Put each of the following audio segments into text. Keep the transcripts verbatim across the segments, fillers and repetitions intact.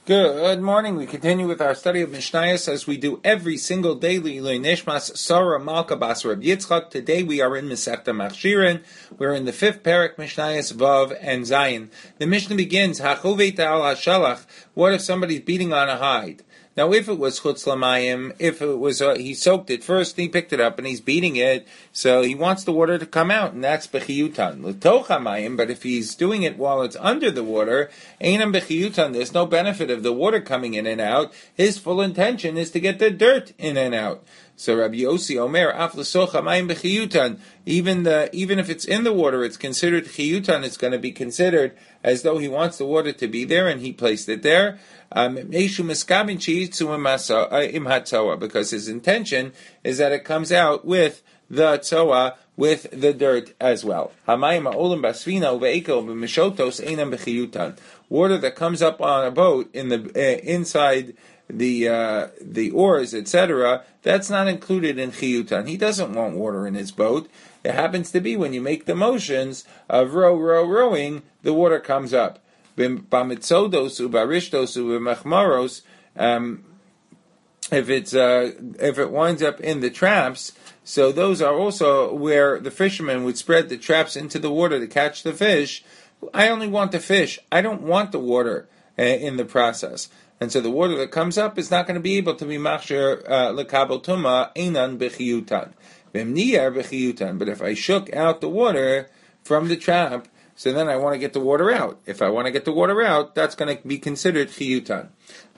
Good morning. We continue with our study of Mishnayos as we do every single day. L'ilui Nishmas Sarah Malka Bas Reb Yitzchak. Today we are in Masechta Machshirin. We're in the fifth parak Mishnayos Vav and Zayin. The Mishnah begins Hachoveit al Hashalach. What if somebody's beating on a hide? Now, if it was chutz lamayim, if it was uh, he soaked it first, he picked it up and he's beating it, so he wants the water to come out, and that's bechiyutan. L'toch hamayim, but if he's doing it while it's under the water, einam bechiyutan. There's no benefit of the water coming in and out. His full intention is to get the dirt in and out. So Rabbi Yossi Omer, af l'soch hamayim bechiyutan. Even the even if it's in the water, it's considered chiyutan. It's going to be considered as though he wants the water to be there, and he placed it there. Um, because his intention is that it comes out with the tzoa, with the dirt as well. Water that comes up on a boat in the uh, inside the uh, the oars, et cetera, that's not included in chiyutan. He doesn't want water in his boat. It happens to be when you make the motions of row, row, rowing, the water comes up. B'mitzodos u'barishtos u'b'machmaros, um, if it's uh, if it winds up in the traps, so those are also where the fishermen would spread the traps into the water to catch the fish. I only want the fish. I don't want the water uh, in the process, and so the water that comes up is not going to be able to be machshir lekabel tuma einan bechiyutan. V'mniyar bechiyutan. But if I shook out the water from the trap, so then I want to get the water out. If I want to get the water out, that's going to be considered chiyutan.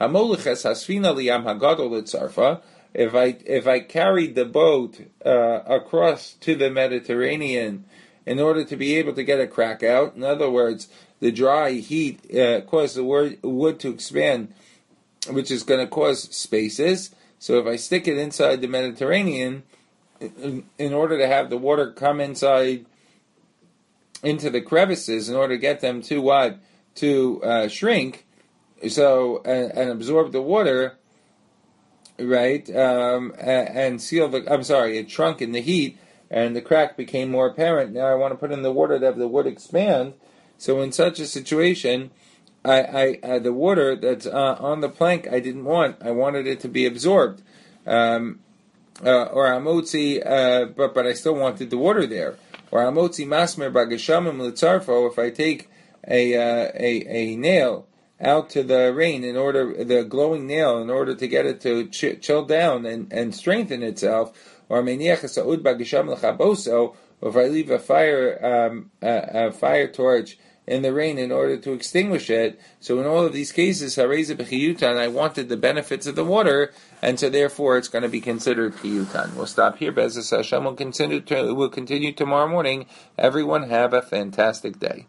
If I if I carried the boat uh, across to the Mediterranean in order to be able to get a crack out, in other words, the dry heat uh, caused the wood to expand, which is going to cause spaces. So if I stick it inside the Mediterranean, in, in order to have the water come inside into the crevices in order to get them to what? To uh, shrink, so and, and absorb the water, right? Um, and, and seal the. I'm sorry, it shrunk in the heat, and the crack became more apparent. Now I want to put in the water to have the wood expand. So in such a situation, I, I uh, the water that's uh, on the plank I didn't want. I wanted it to be absorbed, um, uh, or amotzi, uh, but but I still wanted the water there. Or amotzi masmer bagashamim litzarfo. If I take a, uh, a a nail out to the rain in order, the glowing nail, in order to get it to ch- chill down and, and strengthen itself. Or meniach saud bagasham lechaboso. Or if I leave a fire um, a, a fire torch in the rain in order to extinguish it. So in all of these cases, hareza b'chiyutan, I wanted the benefits of the water, and so therefore it's going to be considered chiyutan. We'll stop here. Be'ezus Hashem, we'll continue, to, we'll continue tomorrow morning. Everyone have a fantastic day.